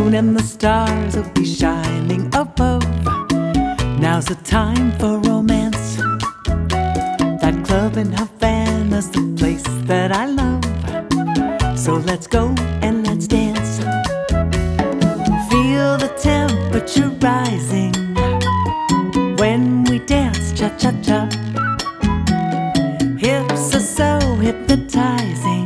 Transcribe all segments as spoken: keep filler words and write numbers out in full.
moon and the stars will be shining above. Now's the time for romance. That club in Havana's the place that I love. So let's go and let's dance. Feel the temperature rising when we dance cha-cha-cha. Hips are so hypnotizing,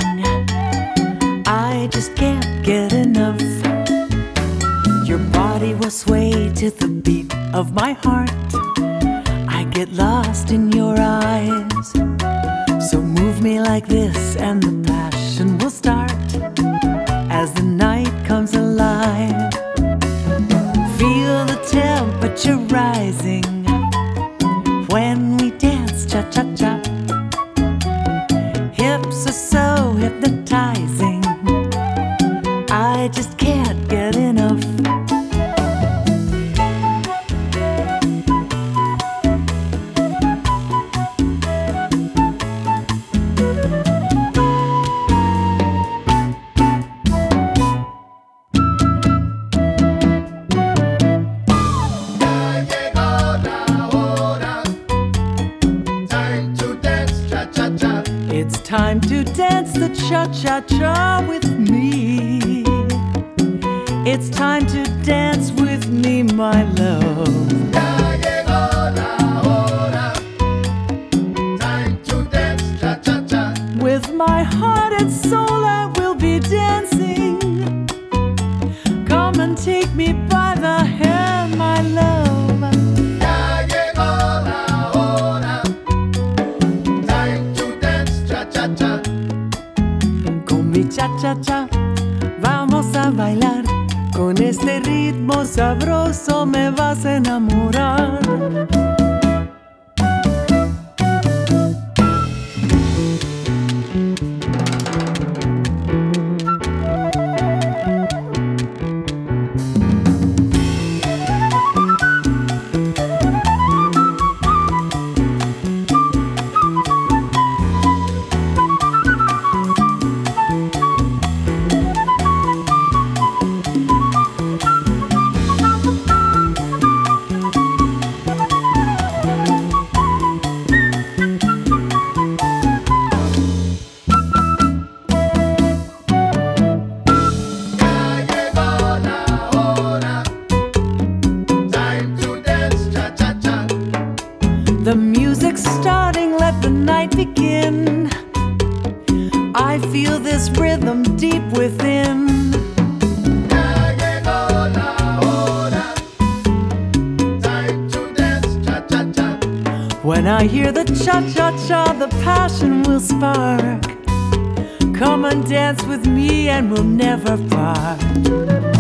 I just can't get enough. Your body will sway to the beat of my heart. I get lost in your eyes. So move me like this and the passion will start as the night comes alive. Feel the temperature rising when we dance cha-cha-cha. Hips are so hypnotizing, I just can't get enough. It's time to dance the cha-cha-cha with me. It's time to dance with me, my love. Ya llegó la hora. Time to dance cha-cha-cha. With my heart and soul I will be dancing. Come and take me by the hand, my love. Ya llegó la hora. Time to dance cha-cha-cha. Con mi cha-cha-cha vamos a bailar. Con este ritmo sabroso me vas a enamorar. The music's starting, let the night begin. I feel this rhythm deep within. Ya llegó la hora. Time to dance cha-cha-cha. When I hear the cha-cha-cha, the passion will spark. Come and dance with me and we'll never part.